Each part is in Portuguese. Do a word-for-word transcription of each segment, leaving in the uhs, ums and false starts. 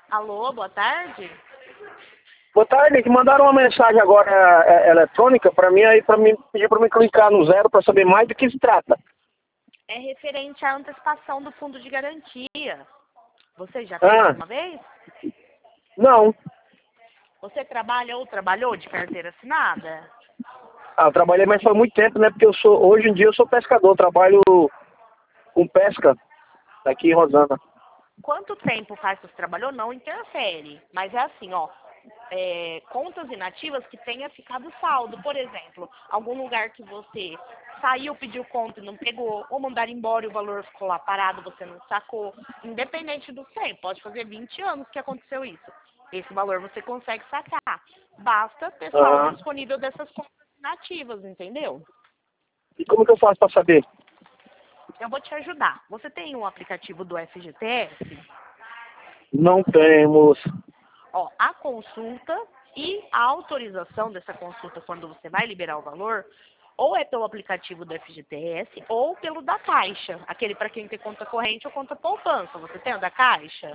Alô, boa tarde. Boa tarde, que mandaram uma mensagem agora é, é, eletrônica para mim aí para mim pedir para mim clicar no zero para saber mais do que se trata. É referente à antecipação do fundo de garantia. Você já fez Ah, alguma vez? não. Você trabalha ou trabalhou de carteira assinada? Ah, eu trabalhei, mas faz muito tempo, né? Porque eu sou hoje em dia eu sou pescador, trabalho com pesca aqui em Rosana. Quanto tempo faz que você trabalhou não interfere. Mas é assim, ó. É, contas inativas que tenha ficado saldo. Por exemplo, algum lugar que você saiu, pediu conta e não pegou, ou mandar embora e o valor ficou lá parado, você não sacou. Independente do tempo, pode fazer vinte anos que aconteceu isso. Esse valor você consegue sacar. Basta ter saldo Ah, disponível dessas contas inativas, entendeu? e como que eu faço para saber? Eu vou te ajudar. Você tem um aplicativo do F G T S? Não temos. Ó, a consulta e a autorização dessa consulta quando você vai liberar o valor, ou é pelo aplicativo do F G T S ou pelo da Caixa, aquele para quem tem conta corrente ou conta poupança. Você tem o da Caixa?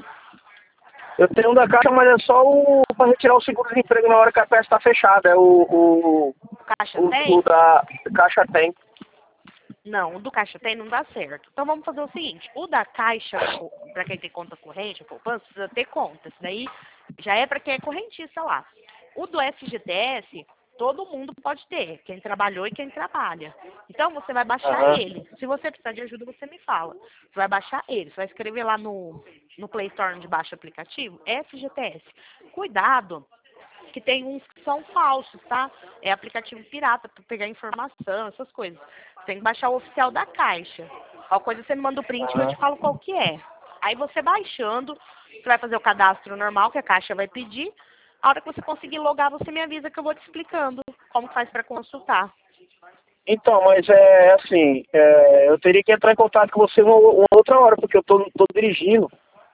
Eu tenho um da Caixa, mas é só o para retirar o seguro-desemprego na hora que a peça está fechada. É o, o, O Caixa o, o tem? da Caixa tem. Não, o do Caixa tem não dá certo. Então vamos fazer o seguinte, o da Caixa, para quem tem conta corrente ou poupança, precisa ter conta. Isso daí já é para quem é correntista lá. O do F G T S, todo mundo pode ter, quem trabalhou e quem trabalha. Então você vai baixar Aham. ele. Se você precisar de ajuda, você me fala. Você vai baixar ele, você vai escrever lá no, no Play Store onde baixa o aplicativo, F G T S. Cuidado, que tem uns que são falsos, tá? É aplicativo pirata para pegar informação, essas coisas. Você tem que baixar o oficial da Caixa. Qualquer coisa você me manda o print e eu te Aham. falo qual que é. Aí você baixando, você vai fazer o cadastro normal que a Caixa vai pedir. A hora que você conseguir logar, você me avisa que eu vou te explicando como faz para consultar. Então, mas é assim, é, eu teria que entrar em contato com você uma, uma outra hora, porque eu tô, tô dirigindo.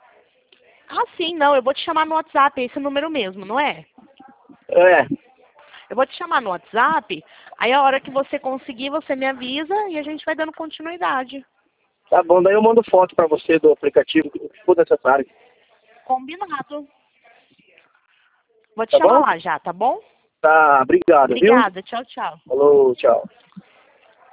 Ah, sim, não, eu vou te chamar no WhatsApp, é esse número mesmo, não é? É, Eu vou te chamar no WhatsApp, aí a hora que você conseguir, você me avisa e a gente vai dando continuidade. tá bom, daí eu mando foto pra você do aplicativo, o que for necessário. Combinado. Vou te Tá chamar bom? lá já, tá bom? Tá, obrigado, viu? Obrigada, tchau, tchau. Falou, tchau.